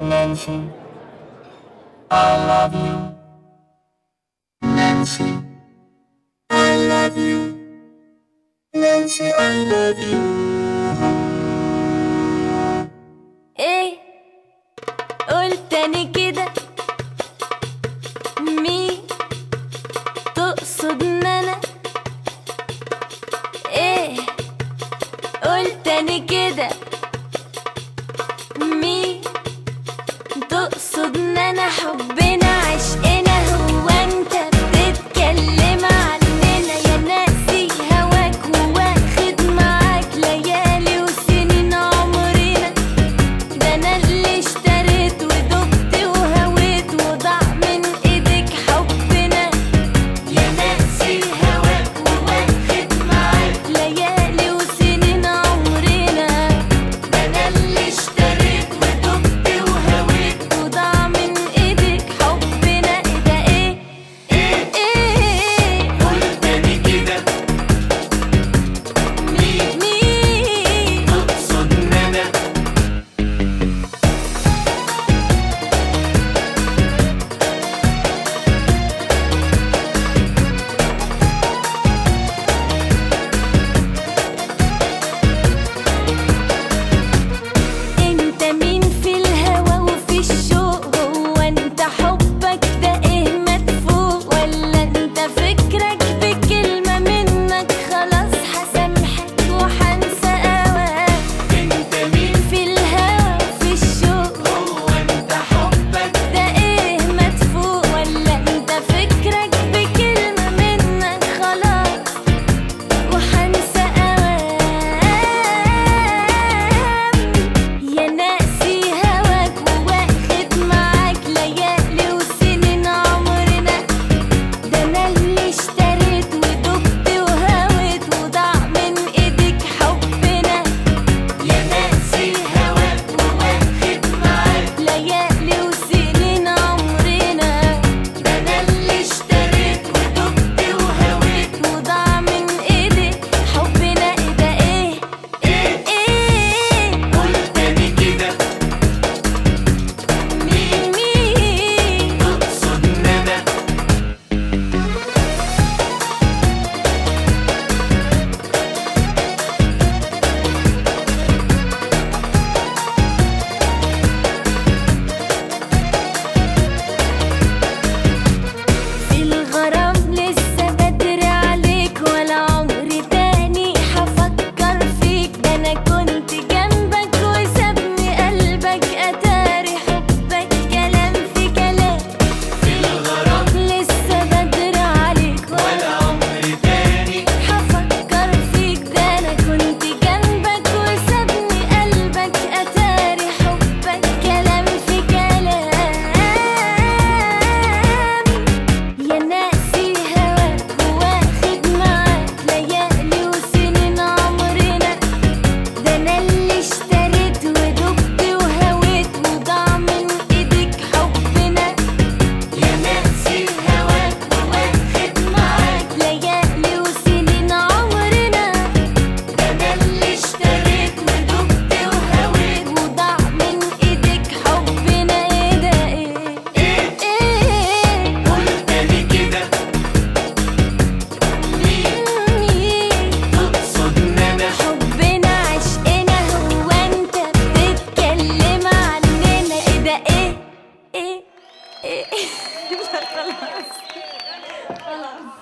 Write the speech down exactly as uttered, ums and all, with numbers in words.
Nancy, I love you. Nancy, I love you. Nancy, I love you. ايه قول تاني كده، مين تقصد ان انا؟ ايه قول تاني كده، مين تقصد ان انا؟ حبنا عشقنا هو انت بتتكلم عننا؟ يا ناسي هواك وواخد معاك ليالي وسنين عمرنا. ده انا اللي اشتريت ودقت وهويت وضاع من ايدك حبنا. يا ناسي هواك وواخد معاك ليالي وسنين عمرنا. ده انا اللي اشتريت ودقت وهويت وضاع من ايدك حبنا. ايه ده ايه ايه ايه قول تاني كده، مين مين تقصد ان انا؟ انت مين في الهوى وفي الشوق؟ هو انت حبك ده ايه مدفوق؟ ولا انت فكرك بكلمة منك خلاص هسامحك وحنسى هواك؟ انت مين؟ في الهوى وفي الشوق هو انت حبك ده ايه مدفوق؟ ولا انت فكرك بكلمة منك خلاص وحنسى هواك؟ يا ناسي هواك وواخد معاك ليالي وسنين عمرنا. ده انا اللي اشتريت ودقت وهويت وضاع من ايدك حبنا. يا ناسي هواك وواخد معاك ليالي وسنين عمرنا. ده انا اللي اشتريت ودقت وهويت وضاع من ايدك حبنا. ايه ده ايه ايه ايه قول تاني كده، مين مين تقصد ان انا؟ في الغرام لسه بدري عليك، ولا عمري تاني هفكر فيك. ده انا كنت جنبك وسابني قلبك اتاري حبك كلام في كلام. في الغرام لسه بدري عليك ولا ولا عمري تاني هفكر فيك. ده انا كنت جنبك وسابني قلبك اتاري حبك كلام في كلام. يا ناسي هواك وواخد معاك ليالي وسنين عمرنا. ده انا اللي اشتريت ودقت وهويت وضاع من ايدك حبنا. يا ناسي هواك وواخد معاك ليالي وسنين عمرنا. ده انا اللي اشتريت ودقت وهويت وضاع من ايدك حبنا. ايه ده ايه ايه ايه قول تاني كده، مين مين تقصد ان انا؟ حبنا عشقنا هو انت بتتكلم عننا؟ ايه ده ايه ايه ايه لا خلاص خلاص